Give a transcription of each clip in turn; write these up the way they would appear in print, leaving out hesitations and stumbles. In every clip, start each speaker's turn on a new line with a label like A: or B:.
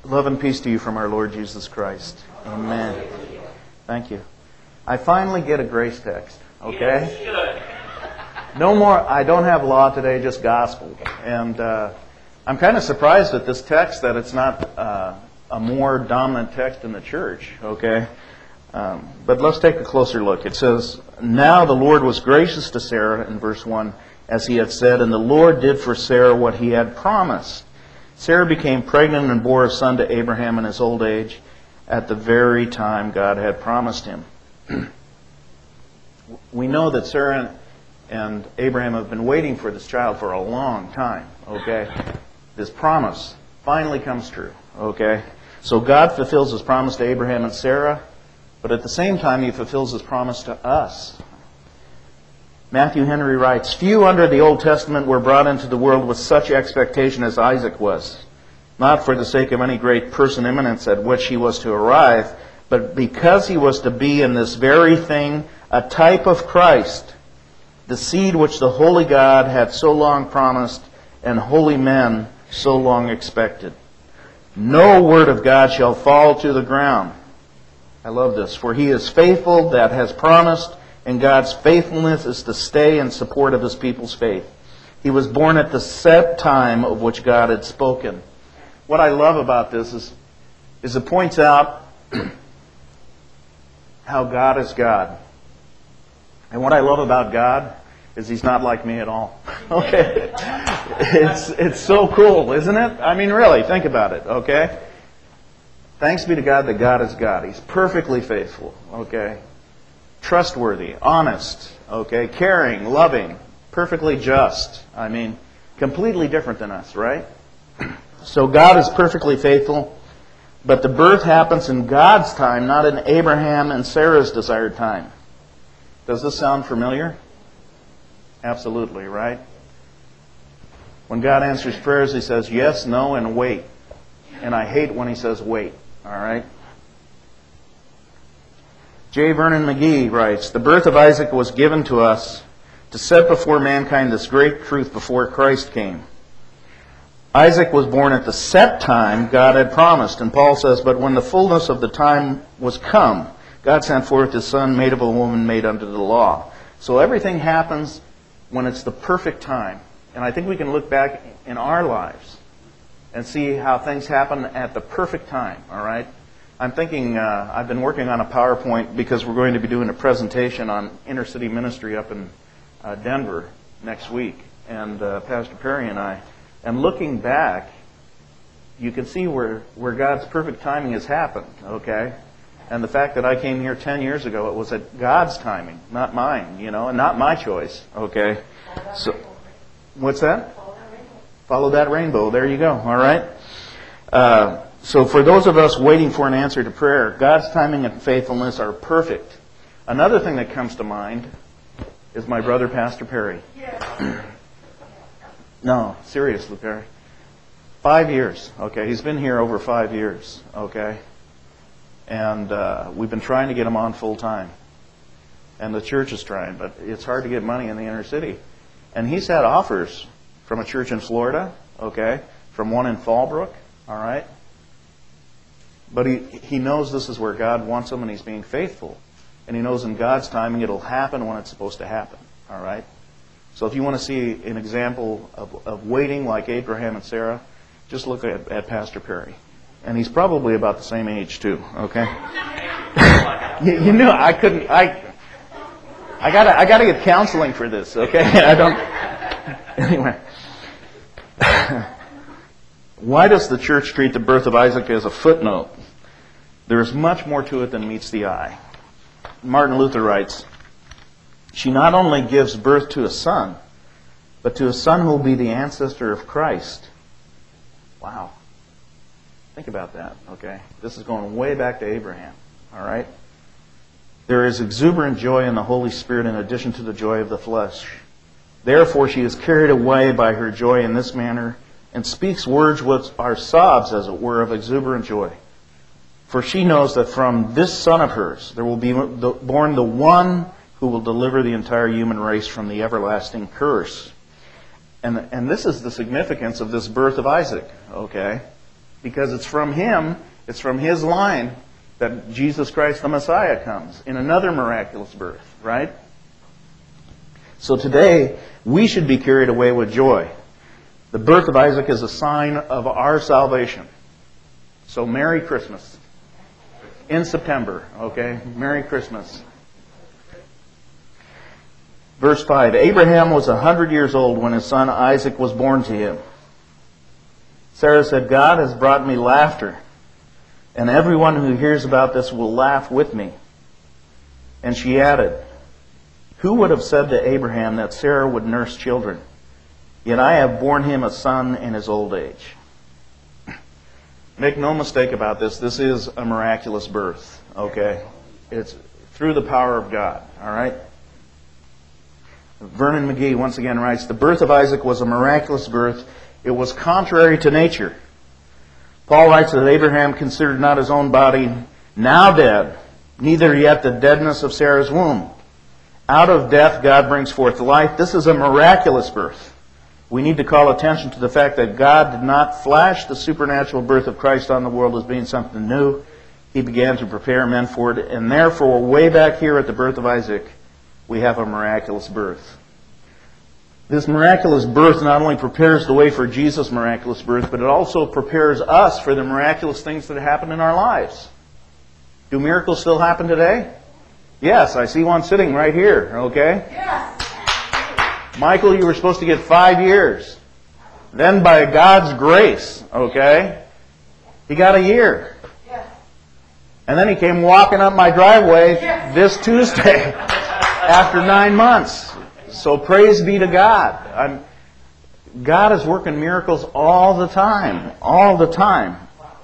A: Love and peace to you from our Lord Jesus Christ. Amen. Thank you. I finally get a grace text, okay? No more, I don't have law today, just gospel. And I'm kind of surprised at this text that it's not a more dominant text in the church, okay? But let's take a closer look. It says, "Now the Lord was gracious to Sarah," in verse 1, "as he had said, and the Lord did for Sarah what he had promised. Sarah became pregnant and bore a son to Abraham in his old age at the very time God had promised him." We know that Sarah and Abraham have been waiting for this child for a long time, okay? This promise finally comes true, okay? So God fulfills His promise to Abraham and Sarah, but at the same time He fulfills His promise to us. Matthew Henry writes, "Few under the Old Testament were brought into the world with such expectation as Isaac was, not for the sake of any great person eminence at which he was to arrive, but because he was to be in this very thing a type of Christ, the seed which the holy God had so long promised and holy men so long expected. No word of God shall fall to the ground." I love this. "For He is faithful that has promised, and God's faithfulness is to stay in support of His people's faith. He was born at the set time of which God had spoken." What I love about this is it points out how God is God. And what I love about God is He's not like me at all. Okay? It's so cool, isn't it? I mean, really, think about it, okay? Thanks be to God that God is God. He's perfectly faithful, okay? Trustworthy, honest, okay? Caring, loving, perfectly just. I mean, completely different than us, right? So God is perfectly faithful, but the birth happens in God's time, not in Abraham and Sarah's desired time. Does this sound familiar? Absolutely, right? When God answers prayers, He says yes, no, and wait. And I hate when He says wait, all right? J. Vernon McGee writes, "The birth of Isaac was given to us to set before mankind this great truth before Christ came. Isaac was born at the set time God had promised." And Paul says, "But when the fullness of the time was come, God sent forth His Son, made of a woman, made under the law." So everything happens when it's the perfect time. And I think we can look back in our lives and see how things happen at the perfect time, all right? I'm thinking, I've been working on a PowerPoint because we're going to be doing a presentation on inner city ministry up in Denver next week. And Pastor Perry and I, and looking back, you can see where God's perfect timing has happened, okay? And the fact that I came here 10 years ago, it was at God's timing, not mine, you know, and not my choice, okay? So, what's that? Follow that rainbow. There you go, all right? So for those of us waiting for an answer to prayer, God's timing and faithfulness are perfect. Another thing that comes to mind is my brother, Pastor Perry. No, seriously, Perry. 5 years, okay? He's been here over 5 years, okay? And we've been trying to get him on full time. And the church is trying, but it's hard to get money in the inner city. And he's had offers from a church in Florida, okay? From one in Fallbrook, all right? But he knows this is where God wants him, and he's being faithful. And he knows in God's timing it'll happen when it's supposed to happen, all right? So if you want to see an example of waiting like Abraham and Sarah, just look at Pastor Perry. And he's probably about the same age too, okay? You knew I couldn't, I gotta get counseling for this, okay? Anyway. Why does the church treat the birth of Isaac as a footnote? There is much more to it than meets the eye. Martin Luther writes, "She not only gives birth to a son, but to a son who will be the ancestor of Christ." Wow. Think about that, okay? This is going way back to Abraham, all right? "There is exuberant joy in the Holy Spirit in addition to the joy of the flesh. Therefore she is carried away by her joy in this manner and speaks words which are sobs, as it were, of exuberant joy. For she knows that from this son of hers there will be born the one who will deliver the entire human race from the everlasting curse." And this is the significance of this birth of Isaac, okay? Because it's from Him, it's from His line that Jesus Christ the Messiah comes in another miraculous birth, right? So today, we should be carried away with joy. The birth of Isaac is a sign of our salvation. So Merry Christmas. In September, okay? Merry Christmas. Verse 5, Abraham was 100 years old when his son Isaac was born to him. Sarah said, God has brought me laughter, and everyone who hears about this will laugh with me. And she added, who would have said to Abraham that Sarah would nurse children? Yet I have borne him a son in his old age. Make no mistake about this. This is a miraculous birth, okay? It's through the power of God, all right? Vernon McGee once again writes, the birth of Isaac was a miraculous birth. It was contrary to nature. Paul writes that Abraham considered not his own body now dead, neither yet the deadness of Sarah's womb. Out of death God brings forth life. This is a miraculous birth. We need to call attention to the fact that God did not flash the supernatural birth of Christ on the world as being something new. He began to prepare men for it, and therefore, way back here at the birth of Isaac, we have a miraculous birth. This miraculous birth not only prepares the way for Jesus' miraculous birth, but it also prepares us for the miraculous things that happen in our lives. Do miracles still happen today? Yes, I see one sitting right here, okay?
B: Yes.
A: Michael, you were supposed to get 5 years. Then by God's grace, okay, he got a year.
B: Yes.
A: And then he came walking up my driveway
B: Yes.
A: this Tuesday after 9 months. So praise be to God. God is working miracles all the time. All the time.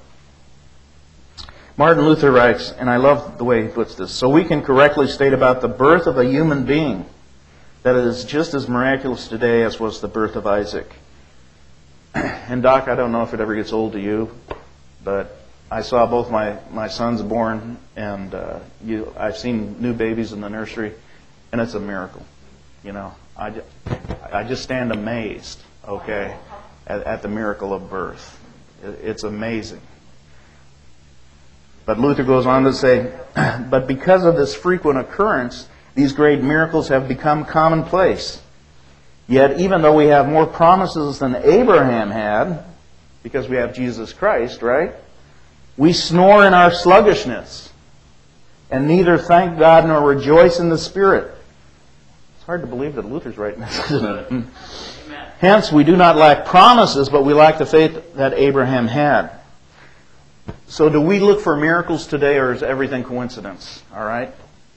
A: Martin Luther writes, and I love the way he puts this, so we can correctly state about the birth of a human being that it is just as miraculous today as was the birth of Isaac. And Doc, I don't know if it ever gets old to you, but I saw both my sons born, and I've seen new babies in the nursery, and it's a miracle. You know, I just stand amazed, okay, at the miracle of birth. It's amazing. But Luther goes on to say, but because of this frequent occurrence, these great miracles have become commonplace. Yet, even though we have more promises than Abraham had, because we have Jesus Christ, right? We snore in our sluggishness, and neither thank God nor rejoice in the Spirit. It's hard to believe that Luther's writing this, isn't it? Hence, we do not lack promises, but we lack the faith that Abraham had. So do we look for miracles today, or is everything coincidence? All right?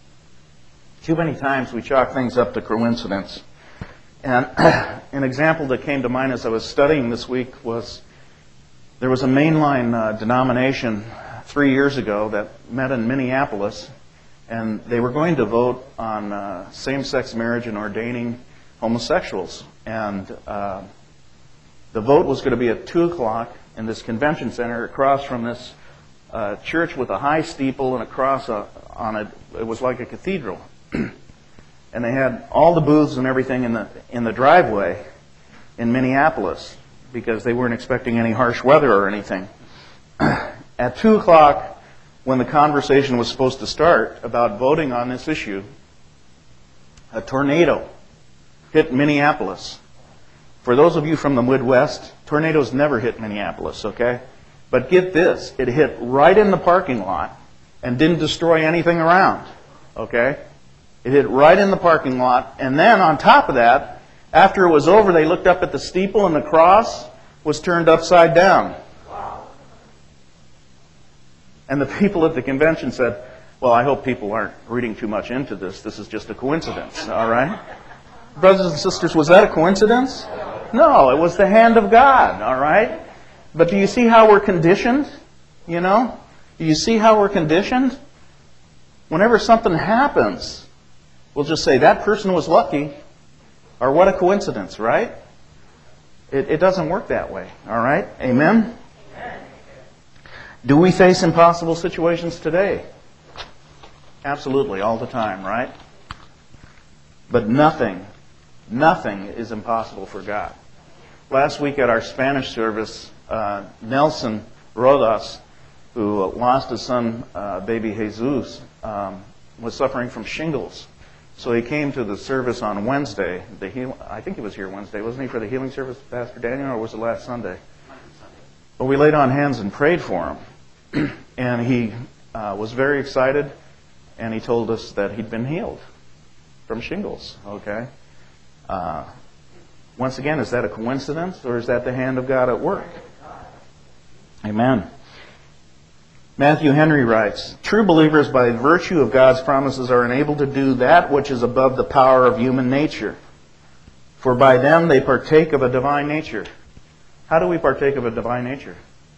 A: Too many times we chalk things up to coincidence. And an example that came to mind as I was studying this week was there was a mainline denomination 3 years ago that met in Minneapolis, and they were going to vote on same-sex marriage and ordaining homosexuals. And the vote was going to be at 2 o'clock in this convention center across from this church with a high steeple and a cross on it. It was like a cathedral. And they had all the booths and everything in the driveway in Minneapolis because they weren't expecting any harsh weather or anything. At 2 o'clock, when the conversation was supposed to start about voting on this issue, a tornado hit Minneapolis. For those of you from the Midwest, tornadoes never hit Minneapolis, okay? But get this, it hit right in the parking lot and didn't destroy anything around, okay? It hit right in the parking lot, and then on top of that, after it was over, they looked up at the steeple and the cross was turned upside down.
B: Wow.
A: And the people at the convention said, well, I hope people aren't reading too much into this. This is just a coincidence, all right? Brothers and sisters, was that a coincidence? No, it was the hand of God, all right? But do you see how we're conditioned? You know? Do you see how we're conditioned? Whenever something happens, we'll just say, that person was lucky, or what a coincidence, right? It doesn't work that way, all right? Amen? Do we face impossible situations today? Absolutely, all the time, right? But nothing is impossible for God. Last week at our Spanish service, Nelson Rodas, who lost his son, baby Jesus, was suffering from shingles. So he came to the service on Wednesday. I think he was here Wednesday, wasn't he, for the healing service, Pastor Daniel, or was it last Sunday? But we laid on hands and prayed for him. And he was very excited, and he told us that he'd been healed from shingles. Okay? Once again, is that a coincidence, or is that the hand of God at work? Amen. Matthew Henry writes, "True believers, by virtue of God's promises, are enabled to do that which is above the power of human nature. For by them they partake of a divine nature." How do we partake of a divine nature?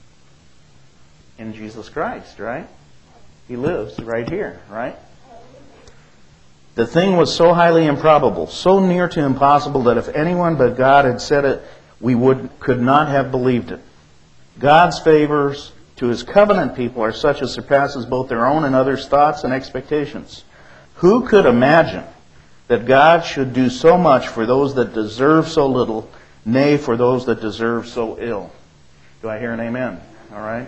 A: In Jesus Christ, right? He lives right here, right? The thing was so highly improbable, so near to impossible, that if anyone but God had said it, we could not have believed it. God's favors to His covenant people are such as surpasses both their own and others' thoughts and expectations. Who could imagine that God should do so much for those that deserve so little, nay, for those that deserve so ill? Do I hear an amen? All right?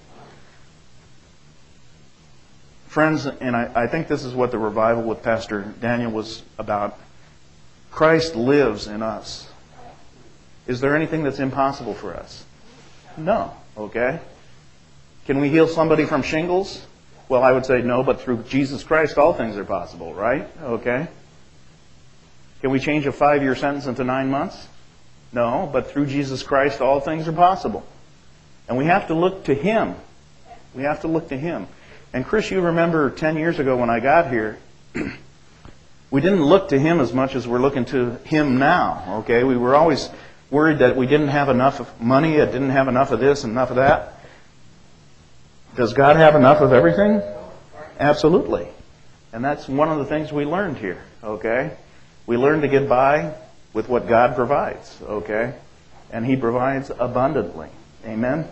A: Friends, and I think this is what the revival with Pastor Daniel was about. Christ lives in us. Is there anything that's impossible for us? No. Okay? Can we heal somebody from shingles? Well, I would say no, but through Jesus Christ all things are possible, right? Okay? Can we change a 5-year sentence into 9 months? No, but through Jesus Christ all things are possible. And we have to look to Him. We have to look to Him. And Chris, you remember 10 years ago when I got here, we didn't look to Him as much as we're looking to Him now. Okay? We were always worried that we didn't have enough money, it didn't have enough of this and enough of that. Does God have enough of everything? Absolutely. And that's one of the things we learned here. Okay? We learned to get by with what God provides. Okay? And He provides abundantly. Amen?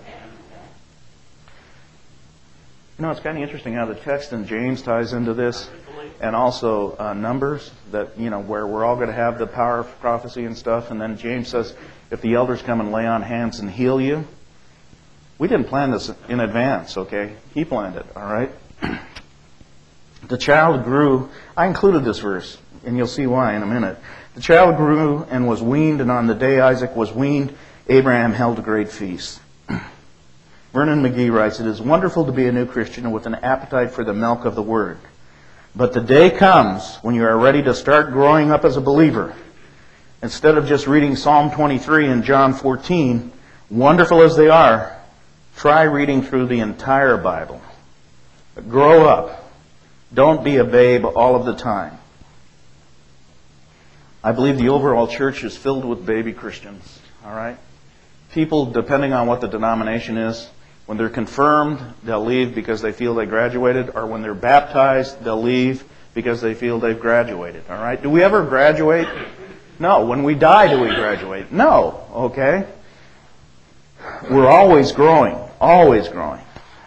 A: You know, it's kind of interesting how the text in James ties into this, and also Numbers, that, you know, where we're all going to have the power of prophecy and stuff. And then James says, if the elders come and lay on hands and heal you. We didn't plan this in advance, okay? He planned it, all right? The child grew. I included this verse, and you'll see why in a minute. The child grew and was weaned, and on the day Isaac was weaned, Abraham held a great feast. Vernon McGee writes, "It is wonderful to be a new Christian with an appetite for the milk of the Word. But the day comes when you are ready to start growing up as a believer. Instead of just reading Psalm 23 and John 14, wonderful as they are, try reading through the entire Bible. Grow up. Don't be a babe all of the time." I believe the overall church is filled with baby Christians. All right? People, depending on what the denomination is, when they're confirmed, they'll leave because they feel they graduated, or when they're baptized, they'll leave because they feel they've graduated. All right? Do we ever graduate? No. When we die, do we graduate? No. Okay? We're always growing. Always growing.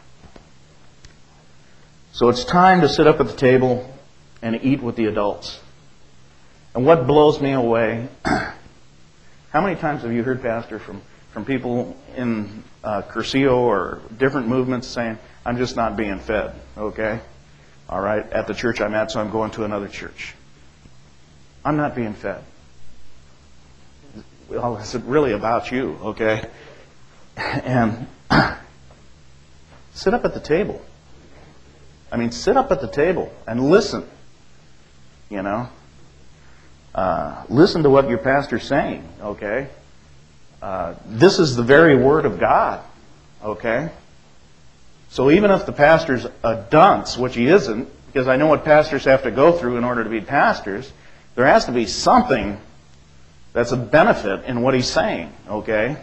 A: So it's time to sit up at the table and eat with the adults. And what blows me away, how many times have you heard, Pastor, from people in Curcio or different movements saying, "I'm just not being fed," okay? All right, at the church I'm at, so I'm going to another church. I'm not being fed. Well, it's really about you, okay? And sit up at the table. I mean, sit up at the table and listen, you know. Listen to what your pastor's saying, okay? This is the very Word of God, okay? So even if the pastor's a dunce, which he isn't, because I know what pastors have to go through in order to be pastors, there has to be something that's a benefit in what he's saying, okay?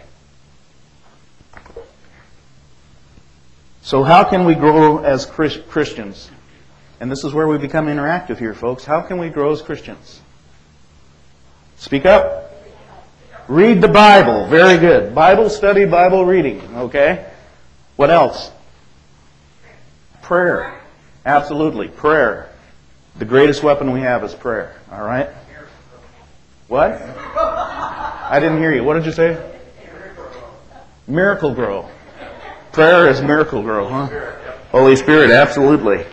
A: So how can we grow as Christians? And this is where we become interactive here, folks. How can we grow as Christians? Speak up. Read the Bible. Very good. Bible study, Bible reading. Okay? What else? Prayer. Absolutely. Prayer. The greatest weapon we have is prayer. All right? What? I didn't hear you. What did you say? Miracle grow. Prayer is Miracle-Gro, huh? Holy Spirit, absolutely.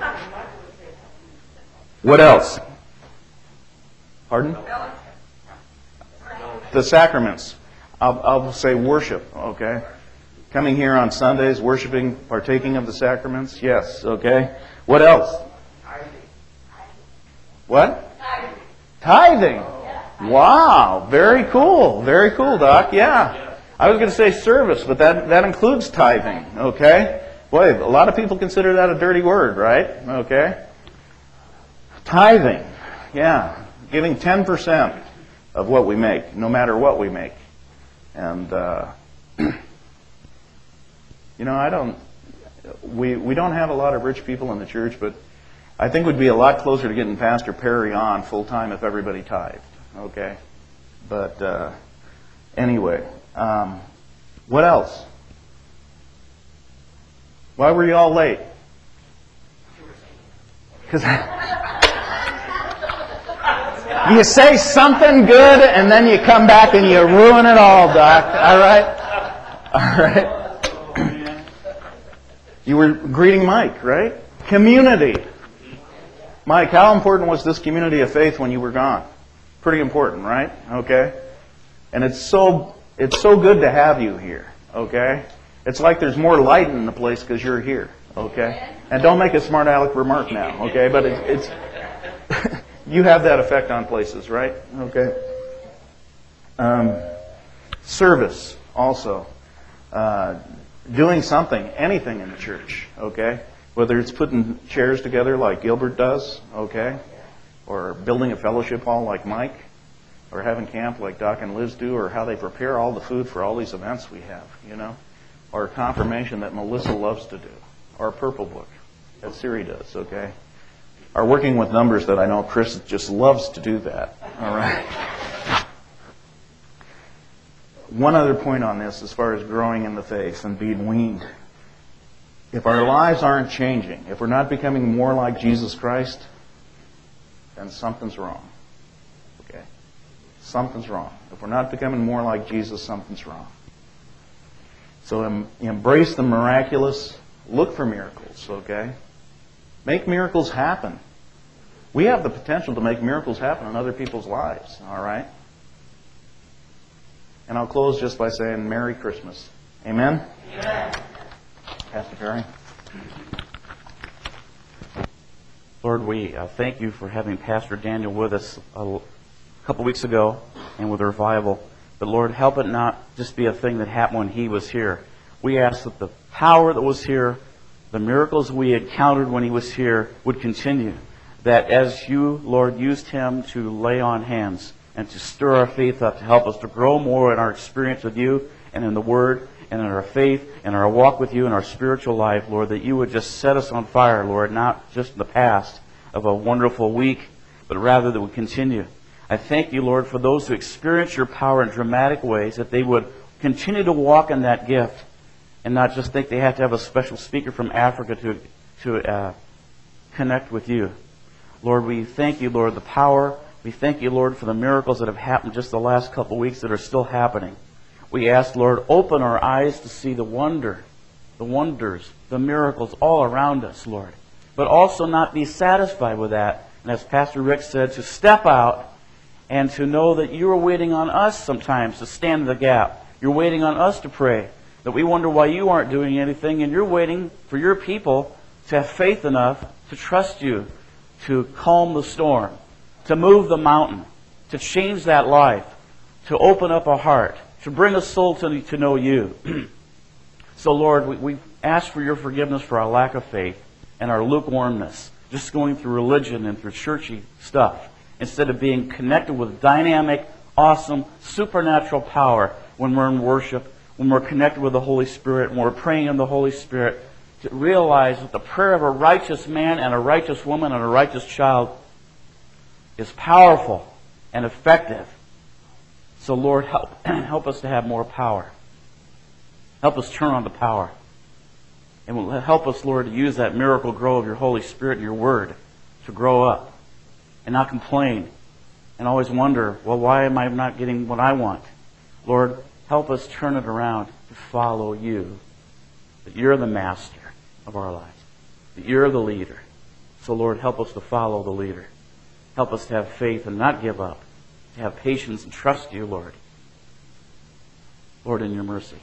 A: What else? Pardon? The sacraments. I'll say worship, okay? Coming here on Sundays, worshiping, partaking of the sacraments, yes, okay? What else? What? Tithing. Wow, very cool. Very cool, Doc. Yeah. I was going to say service, but that includes tithing, okay? Boy, a lot of people consider that a dirty word, right? Okay? Tithing. Yeah. Giving 10% of what we make, no matter what we make. And, we don't have a lot of rich people in the church, but I think we'd be a lot closer to getting Pastor Perry on full time if everybody tithed. Okay? But anyway, what else? Why were you all late? Because you say something good and then you come back and you ruin it all, Doc. All right? All right. You were greeting Mike, right? Community. Mike, how important was this community of faith when you were gone? Pretty important, right? Okay. And it's so good to have you here. Okay. It's like there's more light in the place because you're here. Okay. And don't make a smart aleck remark now. Okay. But it's you have that effect on places, right? Okay. Service also. Doing something, anything in the church, okay? Whether it's putting chairs together like Gilbert does, okay? Or building a fellowship hall like Mike, or having camp like Doc and Liz do, or how they prepare all the food for all these events we have, or confirmation that Melissa loves to do, or Purple Book that Siri does, okay? Or working with numbers that I know Chris just loves to do that, all right? One other point on this as far as growing in the faith and being weaned. If our lives aren't changing, if we're not becoming more like Jesus Christ, then something's wrong. Okay? Something's wrong. If we're not becoming more like Jesus, something's wrong. So embrace the miraculous. Look for miracles, okay? Make miracles happen. We have the potential to make miracles happen in other people's lives, all right? And I'll close just by saying Merry Christmas. Amen? Amen. Pastor Perry.
B: Lord, we thank you for having Pastor Daniel with us a couple weeks ago and with revival. But Lord, help it not just be a thing that happened when he was here. We ask that the power that was here, the miracles we encountered when he was here would continue. That as you, Lord, used him to lay on hands and to stir our faith up, to help us to grow more in our experience with you and in the Word and in our faith and our walk with you and our spiritual life, Lord, that you would just set us on fire, Lord, not just in the past of a wonderful week, but rather that we continue. I thank you, Lord, for those who experience your power in dramatic ways, that they would continue to walk in that gift and not just think they have to have a special speaker from Africa to connect with you. Lord, we thank you, Lord, the power. We thank you, Lord, for the miracles that have happened just the last couple of weeks that are still happening. We ask, Lord, open our eyes to see the wonders, the miracles all around us, Lord. But also not be satisfied with that. And as Pastor Rick said, to step out and to know that you are waiting on us sometimes to stand in the gap. You're waiting on us to pray. That we wonder why you aren't doing anything, and you're waiting for your people to have faith enough to trust you, to calm the storm, to move the mountain, to change that life, to open up a heart, to bring a soul to know you. So, Lord, we ask for your forgiveness for our lack of faith and our lukewarmness, just going through religion and through churchy stuff, instead of being connected with dynamic, awesome, supernatural power when we're in worship, when we're connected with the Holy Spirit, when we're praying in the Holy Spirit, to realize that the prayer of a righteous man and a righteous woman and a righteous child is powerful and effective. So, Lord, help us to have more power. Help us turn on the power. And help us, Lord, to use that Miracle-Gro of your Holy Spirit and your Word to grow up and not complain and always wonder, well, why am I not getting what I want? Lord, help us turn it around to follow you. that you're the master of our lives, that you're the leader. So, Lord, help us to follow the leader. Help us to have faith and not give up, to have patience and trust you, Lord. Lord, in your mercy.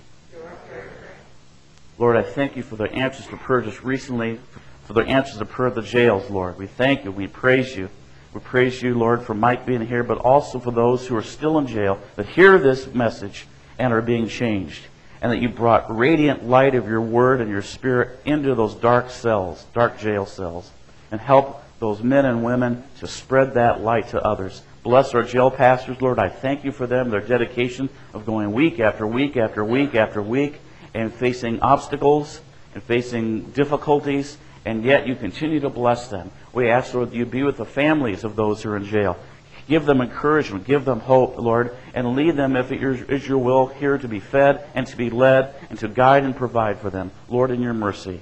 B: Lord, I thank you for the answers to prayer just recently, for the answers to prayer at the jails, Lord. We thank you. We praise you. We praise you, Lord, for Mike being here, but also for those who are still in jail that hear this message and are being changed. And that you brought radiant light of your word and your spirit into those dark cells, dark jail cells. And help those men and women to spread that light to others. Bless our jail pastors, Lord. I thank you for them, their dedication of going week after week after week after week and facing obstacles and facing difficulties, and yet you continue to bless them. We ask, Lord, that you be with the families of those who are in jail. Give them encouragement, give them hope, Lord, and lead them, if it is your will, here to be fed and to be led and to guide and provide for them. Lord, in your mercy.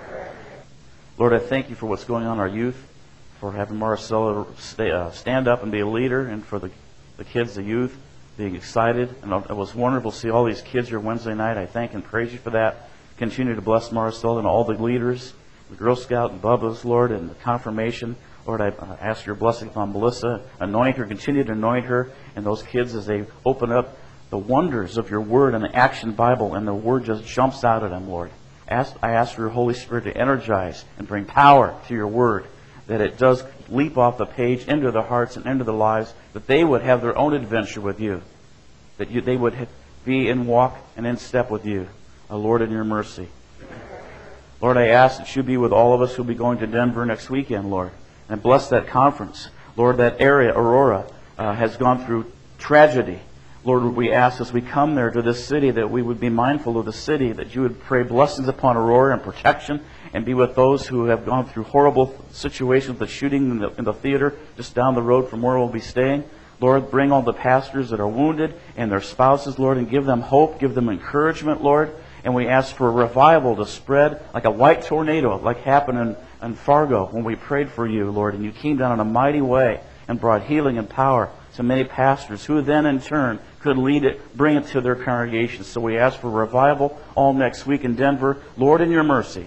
B: Lord, I thank you for what's going on in our youth, for having Marcella stand up and be a leader, and for the kids, the youth, being excited. And it was wonderful to see all these kids here Wednesday night. I thank and praise you for that. Continue to bless Marcella and all the leaders, the Girl Scout and Bubba's, Lord, and the confirmation. Lord, I ask your blessing upon Melissa. Anoint her, continue to anoint her and those kids as they open up the wonders of your word and the Action Bible, and the word just jumps out at them, Lord. I ask for your Holy Spirit to energize and bring power to your word, that it does leap off the page into their hearts and into their lives, that they would have their own adventure with you, that they would be in walk and in step with you. Lord, in your mercy. Lord, I ask that you be with all of us who will be going to Denver next weekend, Lord, and bless that conference. Lord, that area, Aurora, has gone through tragedy. Lord, we ask as we come there to this city that we would be mindful of the city, that you would pray blessings upon Aurora and protection, and be with those who have gone through horrible situations, the shooting in the theater just down the road from where we'll be staying. Lord, bring all the pastors that are wounded and their spouses, Lord, and give them hope, give them encouragement, Lord. And we ask for a revival to spread like a white tornado, like happened in Fargo when we prayed for you, Lord, and you came down in a mighty way and brought healing and power to many pastors who then in turn could lead it, bring it to their congregations. So we ask for revival all next week in Denver. Lord, in your mercy.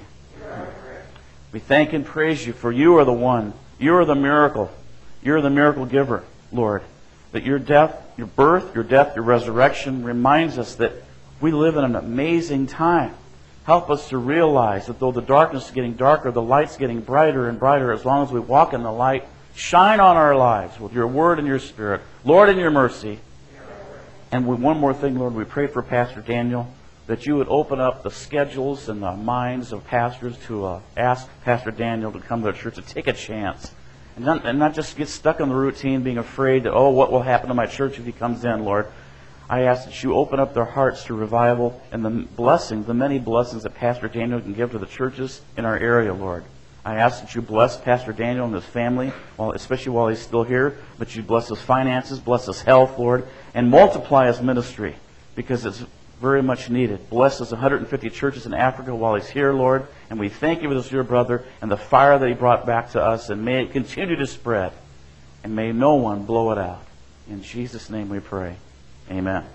B: We thank and praise you, for you are the one. You are the miracle. You're the miracle giver, Lord. That your death, your birth, your death, your resurrection reminds us that we live in an amazing time. Help us to realize that though the darkness is getting darker, the light's getting brighter and brighter as long as we walk in the light. Shine on our lives with your word and your spirit. Lord, in your mercy. And one more thing, Lord, we pray for Pastor Daniel, that you would open up the schedules and the minds of pastors to ask Pastor Daniel to come to the church, to take a chance. And not just get stuck in the routine, being afraid that, oh, what will happen to my church if he comes in, Lord. I ask that you open up their hearts to revival and the blessings, the many blessings that Pastor Daniel can give to the churches in our area, Lord. I ask that you bless Pastor Daniel and his family, especially while he's still here, but you bless his finances, bless his health, Lord, and multiply his ministry, because it's very much needed. Bless his 150 churches in Africa while he's here, Lord, and we thank you for this dear brother and the fire that he brought back to us, and may it continue to spread, and may no one blow it out. In Jesus' name we pray. Amen.